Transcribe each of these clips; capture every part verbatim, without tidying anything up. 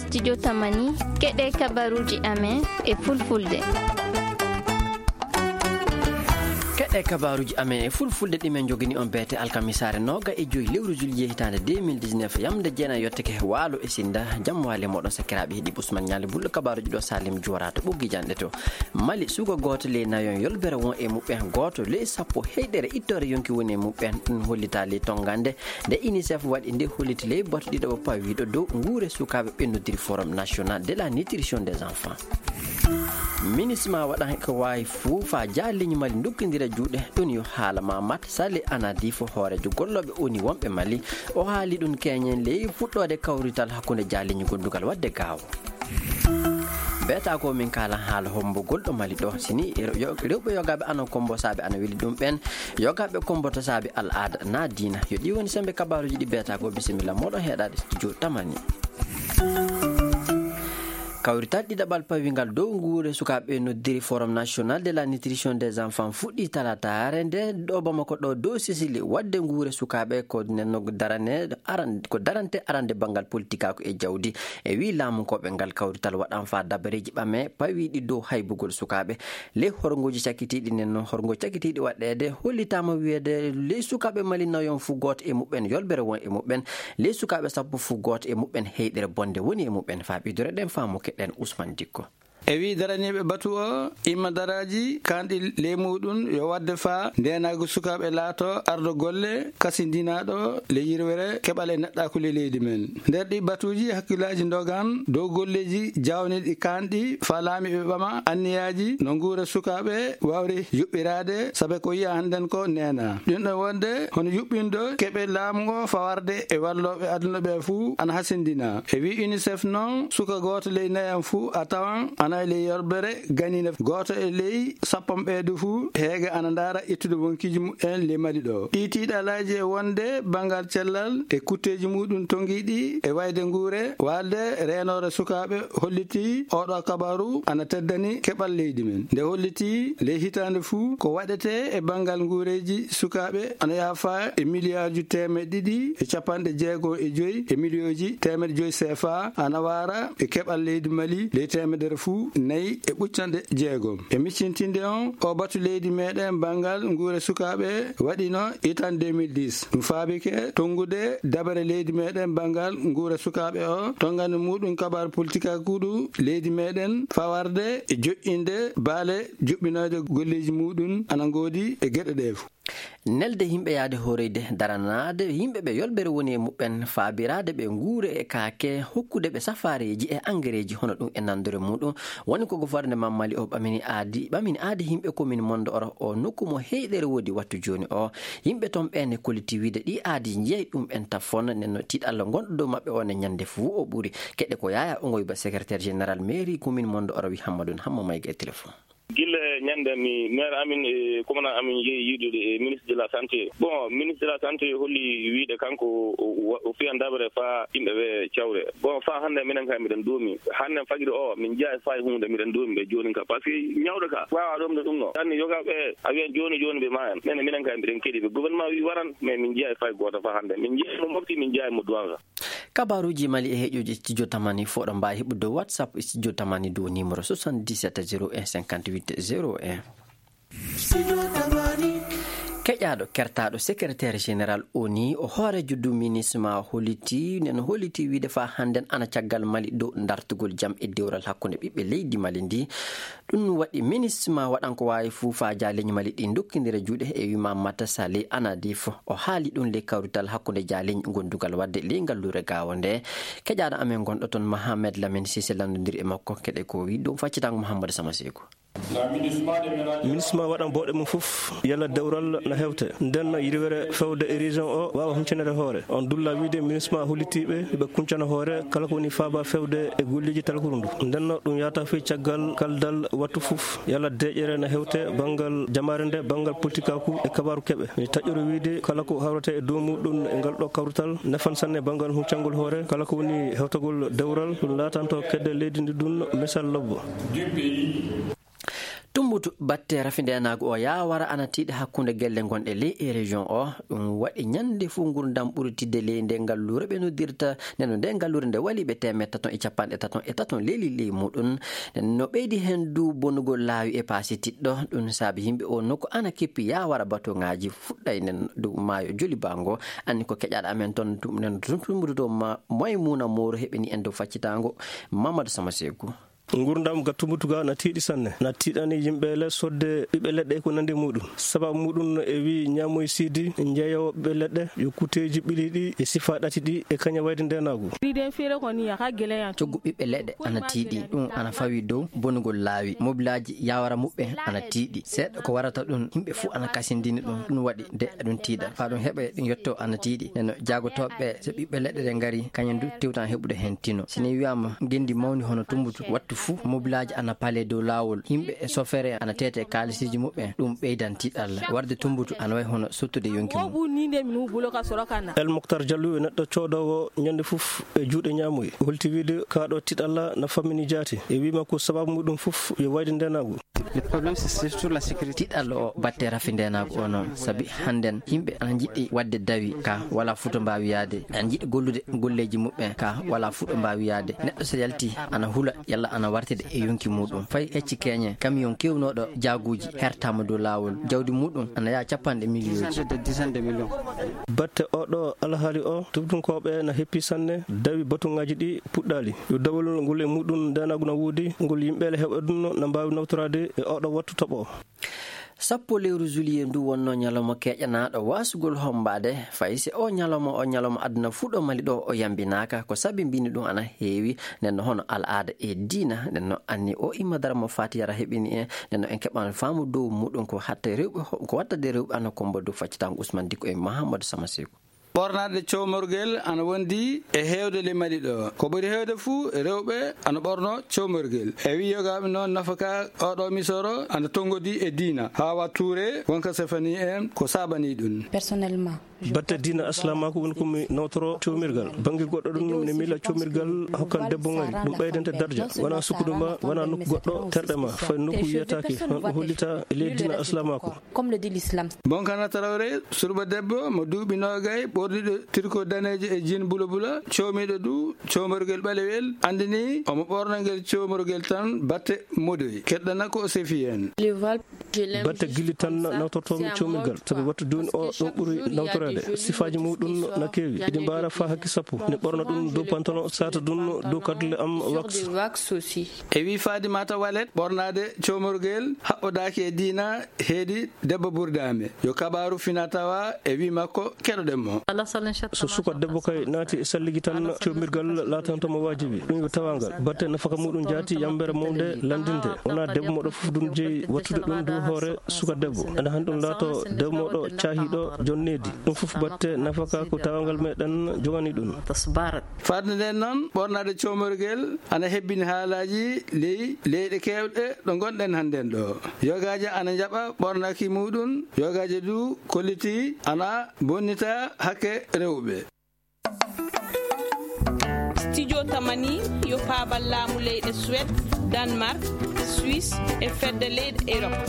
studio Tamani keɗe kabaruji amen e fulfulde. keɗe kabaruji amen e fulfulde ɗimen jogini on beete alkamisare noga e joyi lewru juillet hitande deux mille dix-neuf yamde jeena yotteke waalo e sinda jam wale moɗon sakiraɓe heeɗi Ousmane Ñaali bulɗo kabaruji ɗo Salim Diora to ɓoggi janɗe to Mali suuka goto ley nayon yolbere won e muɓɓen goto ley sappo heydere ittore yonki woni e muɓɓen ɗum hollita ley tongande nde UNICEF waɗi nde holliti ley bato ɗiɗo pawiɗo dow guure sukaɓe ɓennodiri forum national de la nutrition des enfants. Ministre ma waɗa ko wawi fuu fa jaliñi Mali dokkidira juuɗe ɗum yo haala Mamat Sali Anadi fo hoorejo golloɓe oni wonɓe Mali o haali ɗum keñen ley fuɗɗode kawrital hakkunde jaliñi gondugal wadde gaaw beeta ko min kala haala hombugol ɗo Mali ɗo sini rewɓe yogaɓe ano kombo saabe ana weli ɗum ɓen yogaɓe komboto saabe al aada na dina yo ɗi woni sembe kabaruji ɗi beeta ko bisimilla moɗon heeɗade studio Tamani. Kawrital ɗiɗaɓal pawingal dow nguure sukaɓe noddiri forum national de la nutrition des enfants fuɗɗi talatare nde ɗo Bamako ɗo dow Sicily wadde nguure sukaɓe ko nenno darane ko darante arande banggal politique ko e jawdi e wi laamukoɓe ngal kawrital waɗan fa dabareji ɓame pawiɗi dow haybugol sukaɓe ley horgoji cakkitiɗi nenno horgoji cakkitiɗi waɗede hollitama wiyede ley sukaɓe Mali nayon fu goto e muɓɓen yolbere won e muɓɓen ley sukaɓe sappo fu goto e muɓɓen heydere bonde woni e muɓɓen faɓidore ɗen famuke ɗen Ousmane Dikko e wi daraniɓe batu o imma daraji kanɗi ley muɗum yo wadde fa ndenago sukaɓe laato ardo golle kasindinaɗo le yirwere keɓal e neɗɗakule leydi men nder ɗi batuji hakkillaji dogan dow golleji jawniɗi kanɗi fa laamiɓe ɓama anniyaji no guura sukaɓe wawri yuɓɓirade saabe ko yiya hannden ko nena ɗum ɗo wonde hono yuɓɓindo keɓe laamu o fawarde e walloɓe aduna ɓe fuu ana hasindina e wi UNICEF noon suka goto ley nayan fuu a tawan ana ley yorbere ganina goto e ley sappom ɓeeɗo fuu heege ana ndaara ittude wonkiji mumen ley Mali ɗo ɗi tiiɗalaji e wonde bangal cellal e kutteji muɗum tongiɗi e wayde nguure walde renore sukaɓe holliti oɗo kabaru ana teddani keɓal leydi men nde holliti ley hitande fuu ko waɗete e bangal nguureji sukaɓe ana yaafa e milliards temeɗe ɗiɗi e capanɗe jeegom e joyi e millions temeɗe joyi C F A ana wara e keɓal leydi Mali ley temedere fuu nayi e ɓuccande jeegom e miccintinde on o batu leydi meɗen bangal nguure sukaɓe waɗino itan deux mille dix ɗum faabike tongude dabare leydi meɗen bangal nguure sukaɓe o tongande muɗum kabar politique kuuɗu leydi meɗen fawarde e joƴƴinde baale juɓɓinoje golleji muɗum ana ngoodi e gueɗe ɗe fo nelde yimɓe yaade horeyde daranade yimɓe ɓe yolbere woni e muɓɓen faabirade ɓe nguure e kaake hokkude ɓe safareji e engrais ji hono ɗum e nandore muɗum woni ko gouvernement Mali o ɓamini aadi ɓamini aadi yimɓe commune Mondo Oro o nokku mo heyɗere woodi wattu joni o yimɓe ton ɓene koliti wiide ɗi aadi jeeyi ɗum en taffon nenno tiiɗallo gonɗo dow maɓɓe o ne ñande fuu o ɓuuri keɗe ko Yaya Ongoyba secrétaire général mairie commune Mondo Oro wi Hammadou Hamma Mayga e téléphone gille ñande mi maire amin e commandant amin yeehi yiidude e ministre de la santé bon ministre de la santé holli wiide kanko o fiyan dabare fa yimɓe ɓe cawre bon fa hannde minen ka miɗen doomi hannde fagiri o min jeeya fa hunde miɗen doomi ɓe joni ka par ce que ñawde ka wawa ɗomde ɗum no tanni yogaɓe a wiyan joni joni ɓe ma en mene minen ka miɗen keeɗi ɓe gouvernement wi waran mais min jeeya fay goto fa hannde min jeeya mo mofti min jeeya mo duwanga kabaruji Mali e heƴoji studio Tamani foɗo mbawi heɓude WhatsApp studio Tamani dow numéro soixante-dix-sept zéro un cinquante-huit zéro un keƴaɗo kertaɗo secrétaire général oni o hoorejo du ministre ma holliti nen holliti wiide fa hannden ana caggal Mali dow dartugol jaam e dewral hakkunde ɓiɓɓe leydi Mali ndi ɗum waɗi ministre ma waɗan ko wawi fuu fa jaleñi Mali ɗi dokkidira juuɗe e wima Mata Sali Anadif o haali ɗum ley kawrital hakkunde jaleñi gondugal wadde ley ngallure gawo nde keƴaɗo amen gonɗo toon Mohamed Lamine Sissé landodiri e makko keɗe ko wi ɗum faccitango Mouhamadou Sama Seko ministre ma waɗan bawɗe mum fof yalla dewral no hewte nden yirwere fewde e région o wawa hunccanede hoore on dulla wiide ministre ma hollitiɓe ɓe kuncana hoore kala ko woni faaba fewde e golleji talkuru ndu ndenno ɗum yata fi caggal kaldal wattu fof yalla deƴƴere no hewte banggal jamare nde banggal politique aku e kabaru keɓe mi taƴƴori wiide kala ko hawrete e dow muɗum e ngal ɗo kawrutal nefan sanne banggal huncangol hoore kala ko woni hewtagol dewral ɗum latanto kedde leydi ndi ɗum misal lobbo tumbutu batte rafindenago o ya wara ana tiiɗe hakkunde gelle gonɗe ley e région o ɗum waɗi ñande fuu gurdam ɓurtidde ley nde ngallure ɓe noddirta neno nde ngallure nde wali ɓe temet taton e capanɗe taton e taton leyli ley muɗum no ɓeydi hen du bonugol laawi e paasi tiɗɗo ɗum saabi yimɓe o nokku ana keppi ya wara batoŋaji fuɗɗay nen du maayo joli bango anni ko keƴaɗa amen toon nen tumbutu to Maymuna Moro heɓeni en dow faccitango Mamadou Samasekou. gurdam ga tumbutuga na tiiɗi sanne na tiiɗani yimɓe le sodde ɓiɓɓe leɗɗe ko nandi muɗum sababu muɗum e wi ñamoye siidi jeeyowo ɓiɓɓe leɗɗe yo kuteji ɓiliɗi e sifa ɗati ɗi e kaña wayde ndenagu coggu ɓiɓɓe leɗɗe ana tiiɗi ɗum ana fawi dow bonugol laawi mobilaji yawara muɓɓe ana tiiɗi seeɗa ko warata ɗum yimɓe fuu ana kasindini ɗum ɗum waɗi nde ɗum tiiɗa fa ɗum heɓa ɗum yetto ana tiiɗi neno jagotoɓeɓe so ɓiɓɓe leɗɗe ɗe gaari kañum du tewtan heɓude hen tino sini wiyama gendi mawni hono tumbutu wattu fuu mobilaji ana paale dow lawol yimɓe e sofere ana tete kalisiji muɓɓe ɗum ɓeydan tiɗalla warde tumbutu ana wayi hono sottude yonki mum. El Mokhtar Diallo e neɗɗo codowo ñande foof e juuɗe ñamoye holti wiide kaɗo tiɗalla na fammini jaati e wima ko sababu muɗum foof yo wayde ndenagu. tiɗallo o batte rafi ndenago o noon saabi hannden yimɓe ana jiɗɗi wadde dawi ka wala fuuto mbawi yaade ana jiɗɗi gollude golleji muɓɓe ka wala fuuɗo mbawi yaade neɗɗo so yalti ana huula yalla ana wartide e yonki muɗum fayi hecci keñe camion kewnoɗo jaguji hertama dow lawol jawdi muɗum ana yaa capanɗe millioji batte oɗo alhaali o tubtunkoɓe na heppi sanne dawi batuŋaji ɗi puɗɗali yo dawol ngol e muɗum ndenagu na woodi ngol yimɓele heɓa ɗum no mbawi nawtorade e oɗo wattu toɓo sappo lewru juillet ndu wonno ñalawma keƴanaɗo wasugol hombade fayi se o ñalawma o ñalawma aduna fuɗo mali ɗo o yambinaka ko sabi mbini ɗum ana heewi nenno hono al aada e diina nenno anni o immadara mo fati yara heɓini en nenno en keɓan faamu dow muɗum ko hatta rewɓe ko wattade rewɓe ana kombo dow faccitango Ousmane Dicko e Mahamadou Samasekou. ɓornade cowmorguel ana wondi e hewde le mali ɗo ko ɓuri hewde fuu rewɓe ana ɓorno cowmorguel e wi yogaɓe noon nafaka oɗo misoro ana tongodi e diina hawa touré wonka sefani en ko sabani ɗum personnellement batte diina aslamako woni komi nawtoro cowmirgal banggue goɗɗo ɗum ne mila cowmirgal hokkan debbo ngari ɗum ɓeydente dardia wona sukkuduma wona nokku goɗɗo terɗe ma fay nokku wiyataki ɗum hollita e ley diina aslamako comme le dit l'islam. Bonkana Traoré surba debbo mo duuɓi nogay ɓorniɗo tirko danejo e jean bula bula cowmiɗo du cowmorguel ɓalewel andini omo ɓornogel cowmorguel tan batte modoy keɗɗana ko o sefi en batte guilli tan nawtortomi cowmirgal saabi wattu joni o ɗum ɓuuri nawtorede sifaji muɗum na keewi iɗi mbara fa hakke sappo ne ɓorna ɗum dow pantalon sata ɗum dow kadule am wax e wi Fadimata Walet ɓornade cowmorguel haɓɓodaki e diina heedi debbo ɓurdame yo kabaru fina tawa e wi makko keɗoɗenmo so suka debbo kay naati e salligi tan cowmirgal latantamo wajibi ɗum yo tawangal batte nafaka muɗum jaati yambere mawde landinde wona debbo moɗo foof ɗum jeeyi wattude ɗum dow hoore suka debbo ene hani ɗum laato debbo moɗo cahiɗo jon needi ɗum foof batte nafaka ko tawangal meɗen jogani ɗum fadde nden noon ɓornade cowmorguel ana hebbini haalaji ley leyɗe kewɗe ɗo gonɗen hannden ɗo yogaji ana jaɓa ɓornaki muɗum yogaji du kolliti ana bonnita hakke rewɓe. Studio Tamani yo paabal laamu leyɗe Suède, Danemark, Suisse e fedde leyɗe Europe.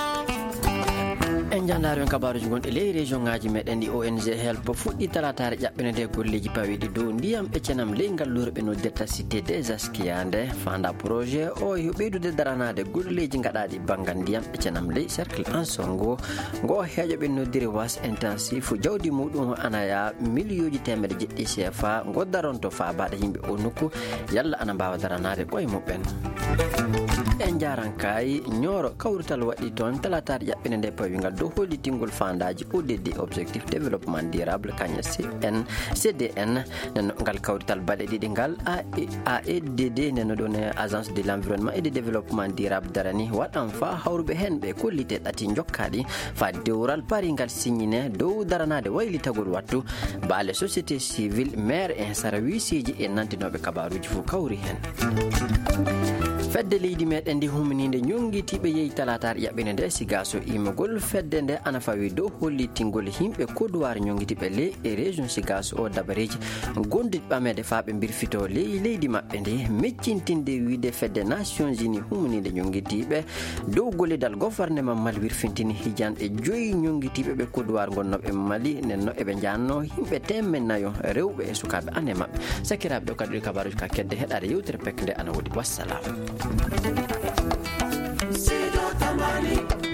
en jandare on kabaruji gonɗe ley région ngaji meɗen ɗi O N G help fuɗɗi talatare ƴaɓɓinede golleji pawiɗi dow ndiyam e cenam ley ngallure ɓe noddirta cité des askiyande fanda projet o yo ɓeydude daranade golleji gaɗaɗi banggal ndiyam e cenam ley cercle en songo ngo heeƴo ɓe noddiri was intensif jawdi muɗum anaya millioji temedde jeɗɗi C F A ngo daronto fa baɗa yimɓe o nokku yalla ana mbawa daranade koye muɓɓen en jarankayi ñooro kawrital waɗi toon talatare ƴaɓɓine nde pawingal dow hollitingol fandaji O D D objectif développement durable kaña C N C D N neno ngal kawrital baɗe ɗiɗi ngal A E D D neno ɗon e agence de l'environnement et de développement durable darani waɗan fa hawruɓe hen ɓe kollite ɗati jokkaɗi fa dewral paringal signine dow daranade waylitagol wattu baale société civile maire en service ji e nantinoɓe kabaruji fo kawri hen. fedde leydi meɗen ndi humninde ñongitiɓe yeyi talatar yaɓɓine nde sigaso imagol fedde nde ana fawi dow hollitingol himɓe kodowar ñongitiɓe ley e région sigaso o dabareji gondiɗ ɓamede fa ɓe birfito ley leydi maɓɓe nde meccintinde wiide fedde nations unis humninde ñongitiɓe dow gollidal gouvernement mali wirfintini hijanɗe joyi ñongitiɓe ɓe kodowar gonnoɓe mali nenno eɓe janno himɓe temen nayo rewɓe e sukaɓe ane maɓɓe sakiraɓe ɗo kadi kabaruji ka kedde heɗade yewtere pekde ana woɗi wassalam. Sido Tamani.